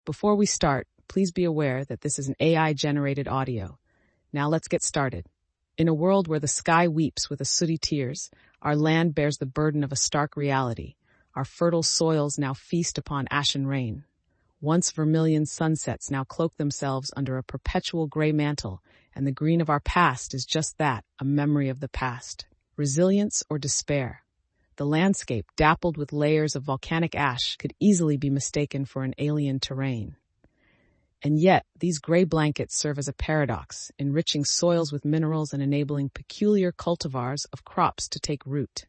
Before we start, please be aware that this is an AI-generated audio. Now let's get started. In a world where the sky weeps with a sooty tears, our land bears the burden of a stark reality. Our fertile soils now feast upon ashen rain. Once vermilion sunsets now cloak themselves under a perpetual gray mantle, and the green of our past is just that, a memory of the past. Resilience or despair? The landscape, dappled with layers of volcanic ash, could easily be mistaken for an alien terrain. And yet, these gray blankets serve as a paradox, enriching soils with minerals and enabling peculiar cultivars of crops to take root.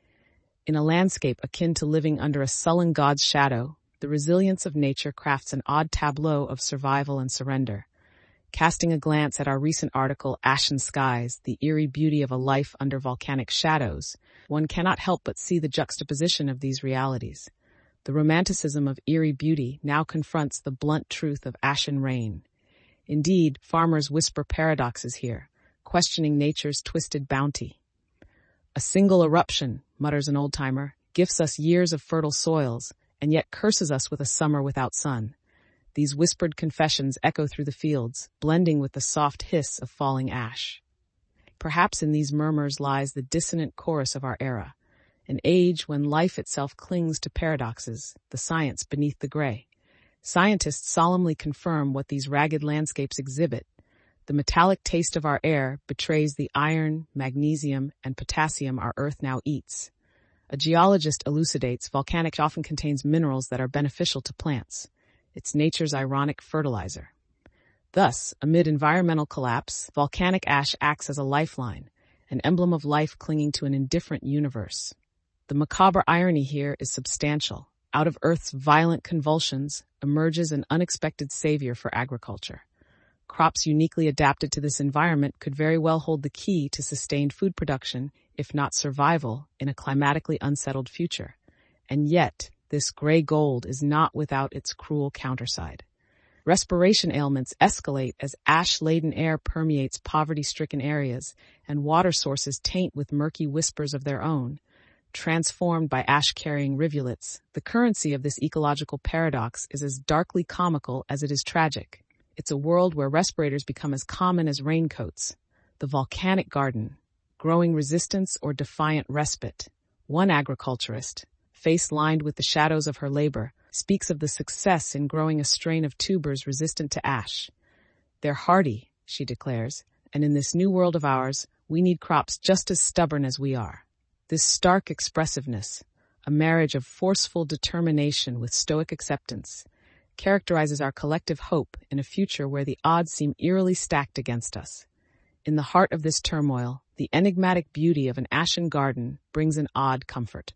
In a landscape akin to living under a sullen god's shadow, the resilience of nature crafts an odd tableau of survival and surrender. Casting a glance at our recent article, Ashen Skies, the eerie beauty of a life under volcanic shadows, one cannot help but see the juxtaposition of these realities. The romanticism of eerie beauty now confronts the blunt truth of ashen rain. Indeed, farmers whisper paradoxes here, questioning nature's twisted bounty. A single eruption, mutters an old-timer, gifts us years of fertile soils, and yet curses us with a summer without sun. These whispered confessions echo through the fields, blending with the soft hiss of falling ash. Perhaps in these murmurs lies the dissonant chorus of our era, an age when life itself clings to paradoxes, the science beneath the gray. Scientists solemnly confirm what these ragged landscapes exhibit. The metallic taste of our air betrays the iron, magnesium, and potassium our Earth now eats. A geologist elucidates volcanic often contains minerals that are beneficial to plants. It's nature's ironic fertilizer. Thus, amid environmental collapse, volcanic ash acts as a lifeline, an emblem of life clinging to an indifferent universe. The macabre irony here is substantial. Out of Earth's violent convulsions emerges an unexpected savior for agriculture. Crops uniquely adapted to this environment could very well hold the key to sustained food production, if not survival, in a climatically unsettled future. And yet, this gray gold is not without its cruel counterside. Respiration ailments escalate as ash-laden air permeates poverty-stricken areas, and water sources taint with murky whispers of their own. Transformed by ash-carrying rivulets, the currency of this ecological paradox is as darkly comical as it is tragic. It's a world where respirators become as common as raincoats. The volcanic garden, growing resistance or defiant respite. One agriculturist, face lined with the shadows of her labor, speaks of the success in growing a strain of tubers resistant to ash. They're hardy, she declares, and in this new world of ours, we need crops just as stubborn as we are. This stark expressiveness, a marriage of forceful determination with stoic acceptance, characterizes our collective hope in a future where the odds seem eerily stacked against us. In the heart of this turmoil, the enigmatic beauty of an ashen garden brings an odd comfort.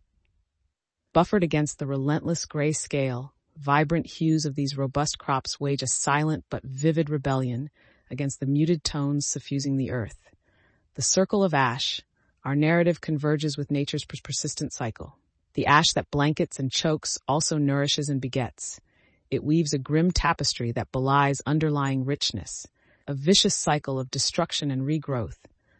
Buffered against the relentless gray scale, vibrant hues of these robust crops wage a silent but vivid rebellion against the muted tones suffusing the earth. The circle of ash, our narrative converges with nature's persistent cycle. The ash that blankets and chokes also nourishes and begets. It weaves a grim tapestry that belies underlying richness, a vicious cycle of destruction and regrowth,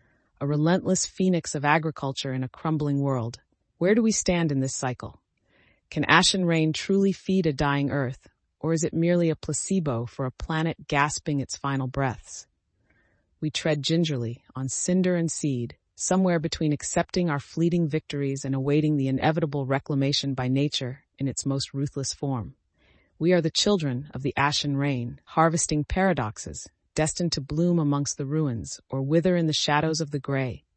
a relentless phoenix of agriculture in a crumbling world. Where do we stand in this cycle? Can ashen rain truly feed a dying earth, or is it merely a placebo for a planet gasping its final breaths? We tread gingerly on cinder and seed, somewhere between accepting our fleeting victories and awaiting the inevitable reclamation by nature in its most ruthless form. We are the children of the ashen rain, harvesting paradoxes, destined to bloom amongst the ruins or wither in the shadows of the gray.